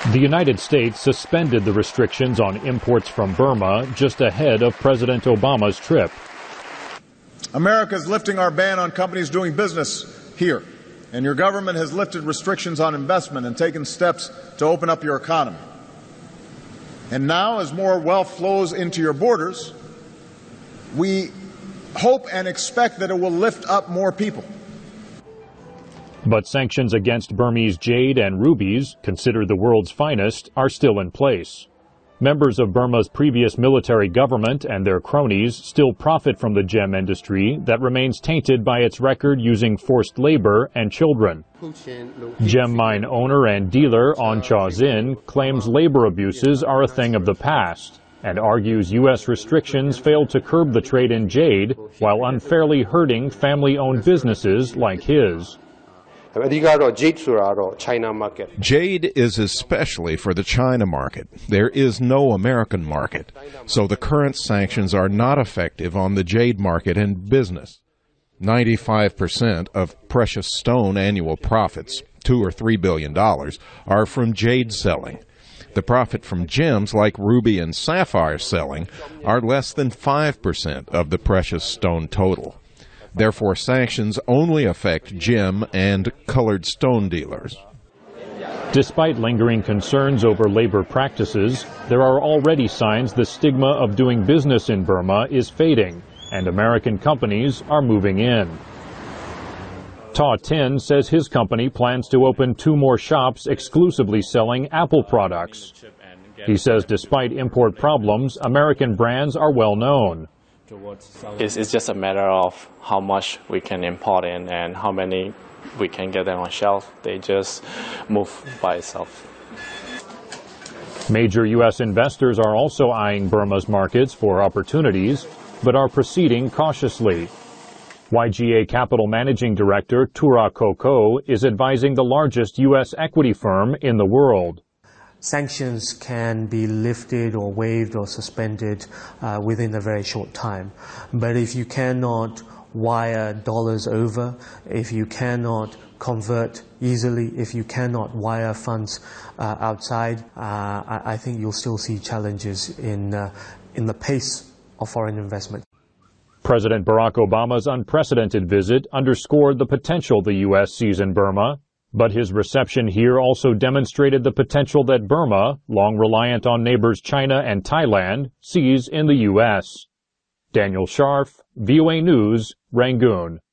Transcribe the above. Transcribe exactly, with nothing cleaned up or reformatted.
The United States suspended the restrictions on imports from Burma just ahead of President Obama's trip. America is lifting our ban on companies doing business here, and your government has lifted restrictions on investment and taken steps to open up your economy. And now, as more wealth flows into your borders, we hope and expect that it will lift up more people. But sanctions against Burmese jade and rubies, considered the world's finest, are still in place. Members of Burma's previous military government and their cronies still profit from the gem industry that remains tainted by its record using forced labor and children. Gem mine owner and dealer On Cha Zin claims labor abuses are a thing of the past and argues U S restrictions failed to curb the trade in jade while unfairly hurting family-owned businesses like his. Jade is especially for the China market. There is no American market, so the current sanctions are not effective on the jade market and business. ninety-five percent of precious stone annual profits, two or three billion dollars, are from jade selling. The profit from gems like ruby and sapphire selling are less than five percent of the precious stone total. Therefore, sanctions only affect gem and colored stone dealers. Despite lingering concerns over labor practices, there are already signs the stigma of doing business in Burma is fading, and American companies are moving in. Ta Tin says his company plans to open two more shops exclusively selling Apple products. He says despite import problems, American brands are well known. It's, it's just a matter of how much we can import in and how many we can get them on shelf. They just move by itself. Major U S investors are also eyeing Burma's markets for opportunities, but are proceeding cautiously. Y G A Capital Managing Director Tura Koko is advising the largest U S equity firm in the world. Sanctions can be lifted or waived or suspended uh, within a very short time. But if you cannot wire dollars over, if you cannot convert easily, if you cannot wire funds uh, outside, uh, I, I think you'll still see challenges in, uh, in the pace of foreign investment. President Barack Obama's unprecedented visit underscored the potential the U S sees in Burma. But his reception here also demonstrated the potential that Burma, long reliant on neighbors China and Thailand, sees in the U S. Daniel Scharf, V O A News, Rangoon.